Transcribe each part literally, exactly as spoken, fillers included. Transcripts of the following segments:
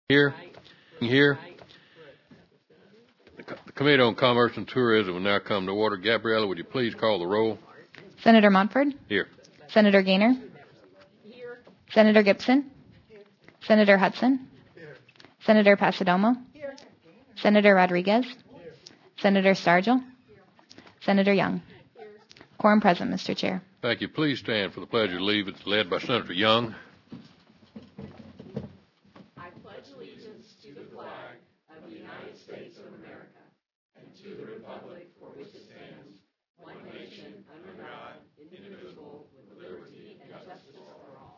Here, here. The, Co- the Committee on Commerce and Tourism will now come to order. Gabriella, would you please call the roll? Senator Montford? Here. Senator Gaynor? Here. Senator Gibson? Here. Senator Hudson? Here. Senator Passidomo? Here. Senator Rodriguez? Here. Senator Stargell? Here. Senator Young? Here. Quorum present, Mister Chair. Thank you. Please stand for the Pledge of Allegiance led by Senator Young. I pledge allegiance to the flag of the United States of America and to the republic for which it stands, one nation, under God, indivisible, with liberty and justice for all.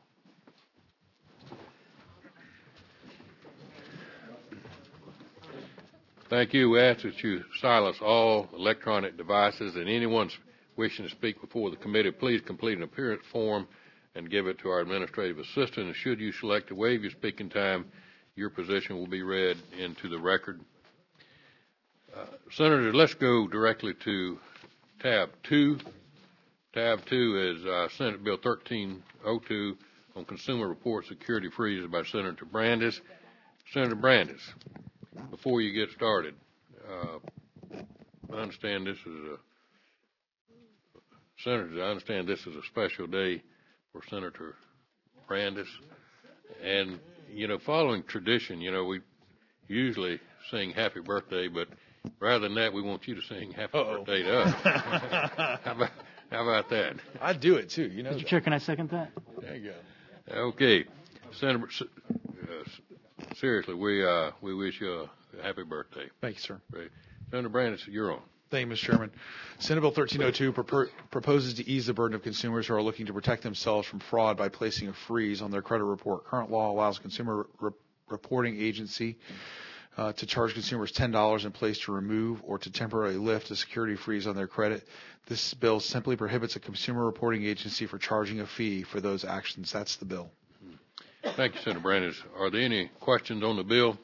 Thank you. We ask that you silence all electronic devices, and anyone wishing to speak before the committee, please complete an appearance form and give it to our administrative assistant. And should you select to waive your speaking time, your position will be read into the record. Uh, Senator, let's go directly to tab two. Tab two is uh, Senate Bill thirteen oh two on Consumer Report Security Freezes by Senator Brandes. Senator Brandes, before you get started, uh, I understand this is a Senators, I understand this is a special day for Senator Brandes. And, you know, following tradition, you know, we usually sing happy birthday, but rather than that, we want you to sing happy Uh-oh. birthday to us. how, about, how about that? I'd do it too, you know. Mister that. Chair, can I second that? There you go. Okay. Senator, uh, seriously, we, uh, we wish you a happy birthday. Thank you, sir. Right. Senator Brandes, you're on. Thank you, Mister Chairman. Senate Bill thirteen oh two propor- proposes to ease the burden of consumers who are looking to protect themselves from fraud by placing a freeze on their credit report. Current law allows Consumer Re- Reporting Agency uh, to charge consumers ten dollars in place to remove or to temporarily lift a security freeze on their credit. This bill simply prohibits a Consumer Reporting Agency for charging a fee for those actions. That's the bill. Thank you, Senator Brandes. Are there any questions on the bill?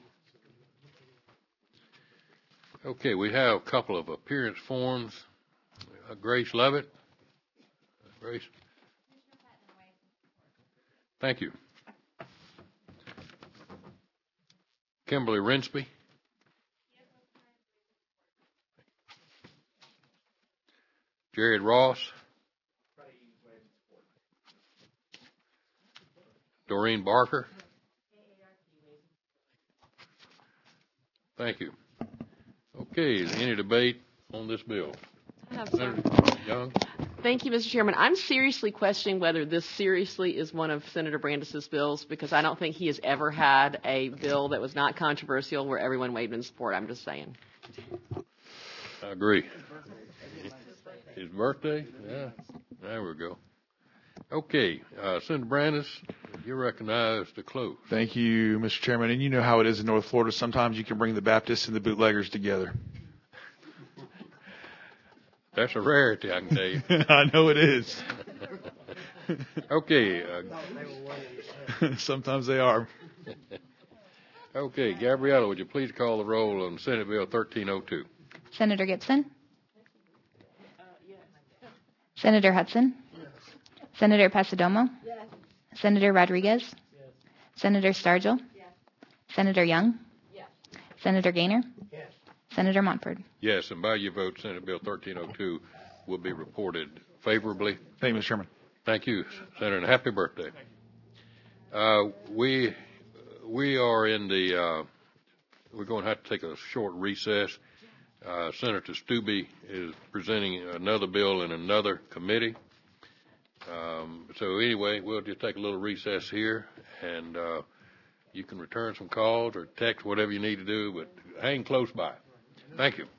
Okay, we have a couple of appearance forms. Uh, Grace Levitt. Grace. Thank you. Kimberly Rinsby. Jared Ross. Doreen Barker. Thank you. Okay, is there any debate on this bill? I have some. Senator Young? Thank you, Mister Chairman. I'm seriously questioning whether this seriously is one of Senator Brandes' bills, because I don't think he has ever had a bill that was not controversial where everyone waved in support. I'm just saying. I agree. His birthday? Yeah, there we go. Okay, uh, Senator Brandes, you're recognized to close. Thank you, Mister Chairman. And you know how it is in North Florida. Sometimes you can bring the Baptists and the bootleggers together. That's a rarity, I can tell you. I know it is. Okay, uh, Sometimes they are. okay, Gabriella, would you please call the roll on Senate Bill thirteen oh two? Senator Gibson? Senator Hudson? Senator Passidomo? Yes. Senator Rodriguez? Yes. Senator Stargell? Yes. Senator Young? Yes. Senator Gaynor? Yes. Senator Montford? Yes, and by your vote, Senate Bill thirteen oh two will be reported favorably. Thank you, Mister Chairman. Thank you, Senator, and happy birthday. Uh, we we are in the uh, we're going to have to take a short recess. Uh, Senator Stubbe is presenting another bill in another committee. Um, so anyway, we'll just take a little recess here, and uh, you can return some calls or text, whatever you need to do, but hang close by. Thank you.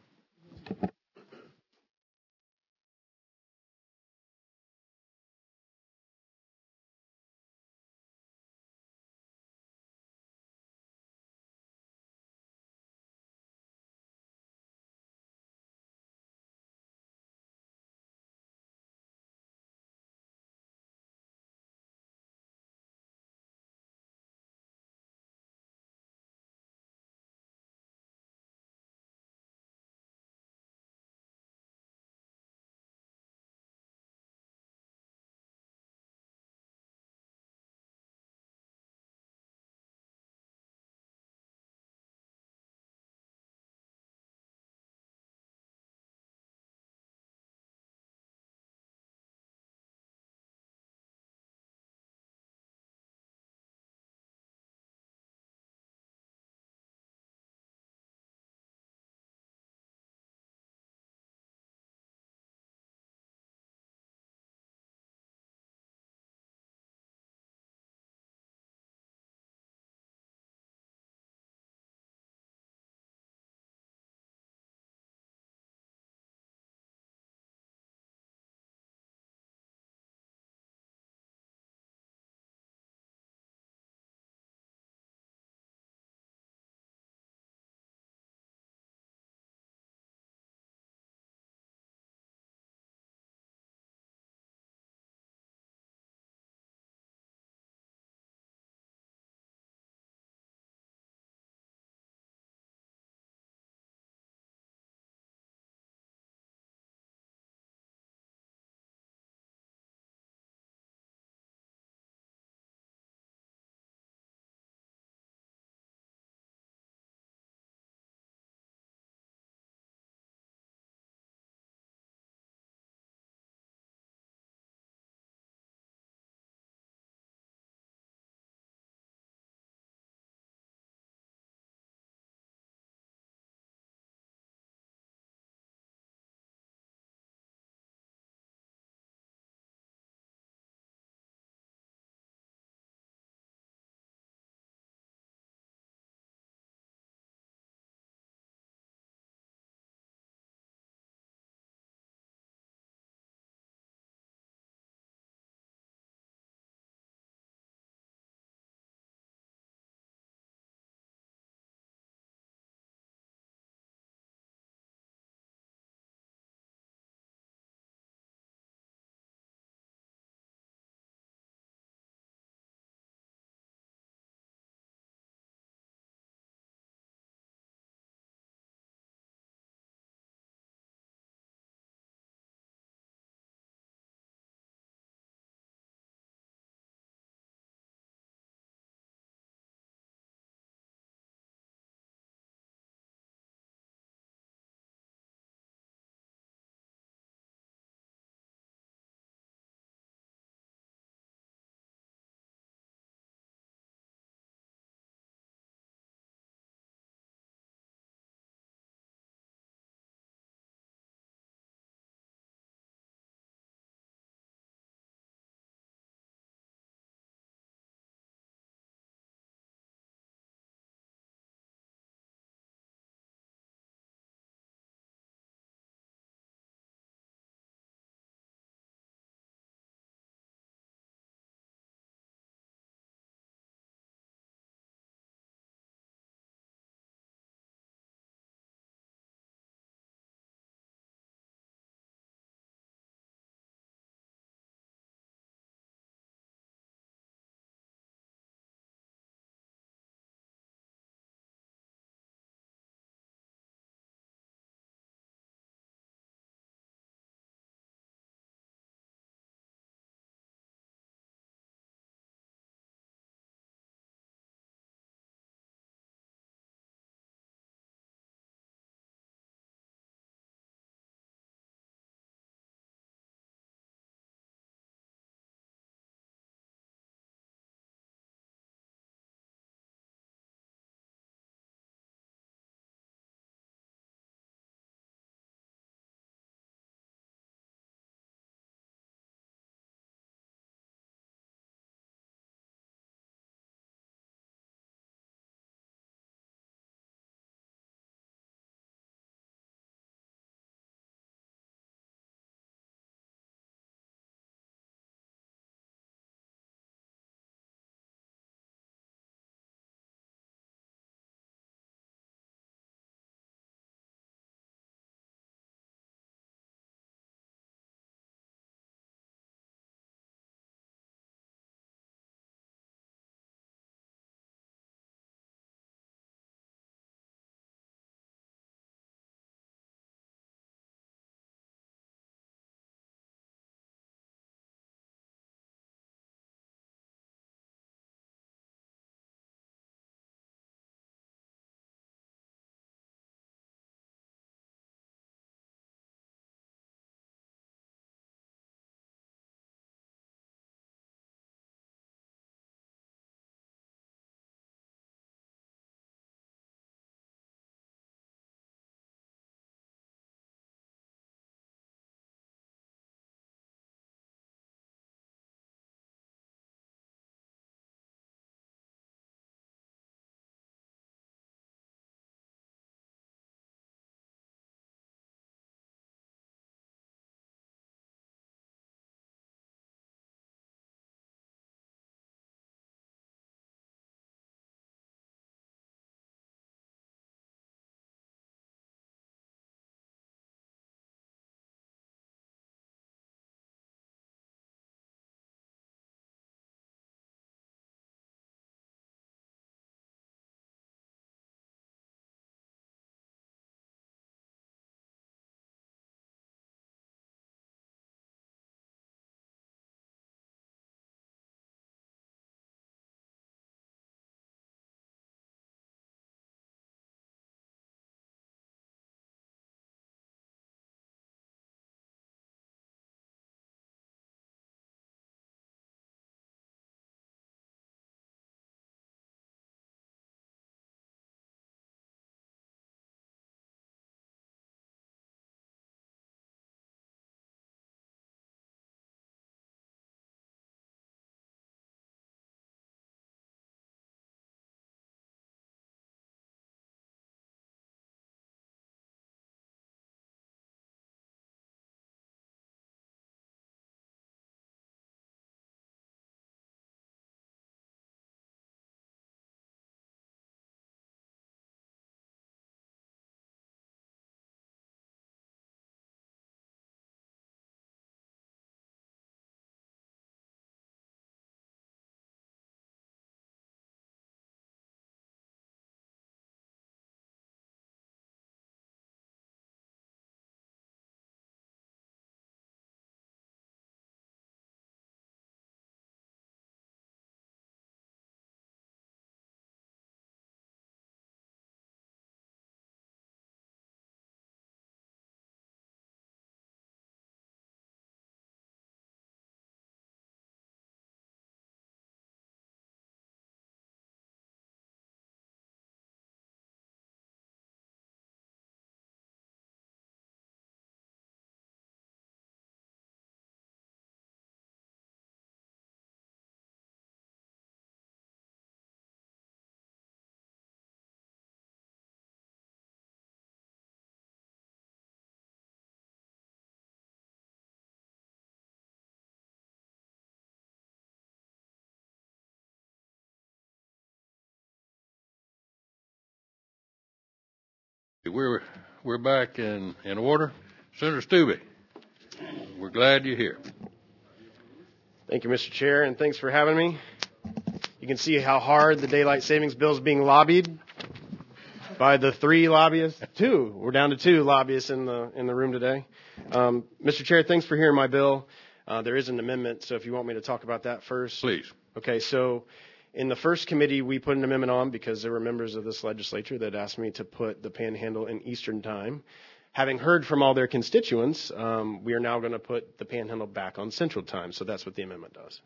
We're, we're back in, in order. Senator Stube, we're glad you're here. Thank you, Mister Chair, and thanks for having me. You can see how hard the daylight savings bill is being lobbied by the three lobbyists. Two. We're down to two lobbyists in the in the room today. Um, Mister Chair, thanks for hearing my bill. Uh, there is an amendment, so if you want me to talk about that first. Please. Okay, so in the first committee, we put an amendment on because there were members of this legislature that asked me to put the Panhandle in Eastern Time. Having heard from all their constituents, um, we are now going to put the Panhandle back on Central Time, so that's what the amendment does.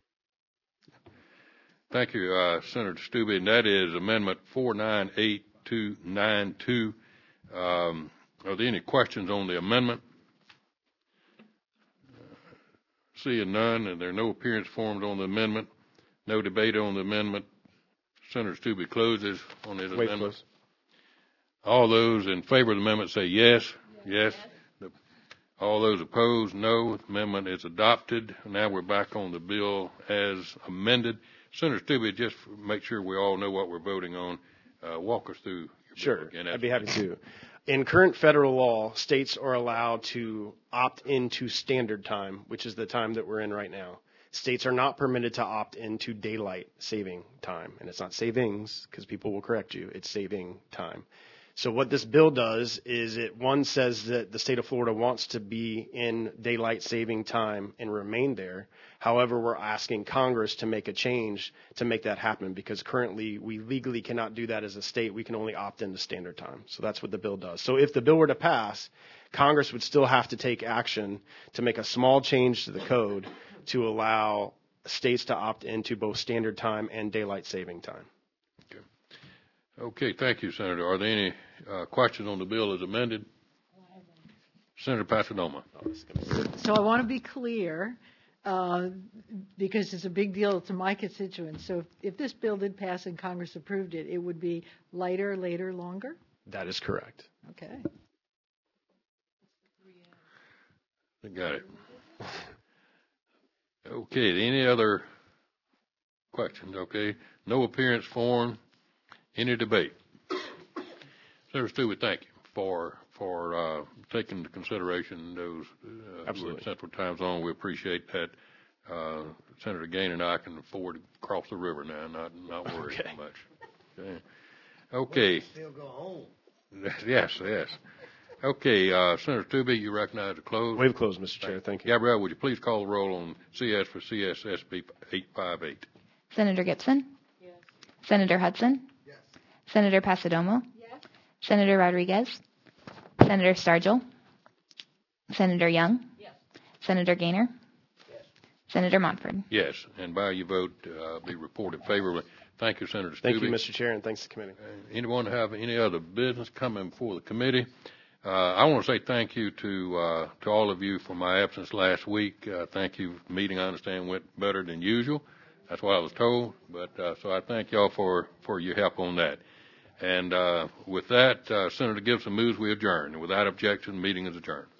Thank you, uh, Senator Stube, and that is Amendment four nine eight two nine two. Um, are there any questions on the amendment? Seeing none, and there are no appearance forms on the amendment, no debate on the amendment, Senator Stube closes on his Wait, amendment. close. All those in favor of the amendment say yes. Yes. yes. All those opposed, no. The amendment is adopted. Now we're back on the bill as amended. Senator Stube, just make sure we all know what we're voting on. Uh, walk us through your Sure, bill again. I'd be happy to. In current federal law, states are allowed to opt into standard time, which is the time that we're in right now. States are not permitted to opt into daylight saving time. And it's not savings, because people will correct you. It's saving time. So what this bill does is it, one, says that the state of Florida wants to be in daylight saving time and remain there. However, we're asking Congress to make a change to make that happen, because currently we legally cannot do that as a state. We can only opt into standard time. So that's what the bill does. So if the bill were to pass, Congress would still have to take action to make a small change to the code to allow states to opt into both standard time and daylight saving time. Okay, okay thank you, Senator. Are there any uh, questions on the bill as amended? Senator Pasadoma. So I want to be clear, uh, because it's a big deal to my constituents. So if, if this bill did pass and Congress approved it, it would be lighter, later, longer? That is correct. Okay. I got it. Okay, any other questions? Okay, no appearance form, any debate? Senator Stewart, thank you for for uh, taking into consideration those uh, who are in Central Time Zone. We appreciate that. Uh, Senator Gaines and I can afford to cross the river now, not not worry okay. too much. Okay. Okay. Still go home. Yes, yes. Okay, uh, Senator Stube, you recognize the close. Waive closed, Mister Chair. Thank you. Gabrielle, would you please call the roll on C S for C S S B eight five eight? Senator Gibson? Yes. Senator Hudson? Yes. Senator Pasadomo? Yes. Senator Rodriguez? Senator Stargell? Senator Young? Yes. Senator Gaynor? Yes. Senator Montford? Yes, and by your vote, uh, be reported favorably. Thank you, Senator Stube. Thank you, Mister Chair, and thanks to the committee. Uh, anyone have any other business coming before the committee? Uh, I want to say thank you to uh, to all of you for my absence last week. Uh, thank you. Meeting, I understand, went better than usual. That's what I was told. But uh, so I thank y'all for for your help on that. And uh, with that, uh, Senator Gibson moves we adjourn. And without objection, the meeting is adjourned.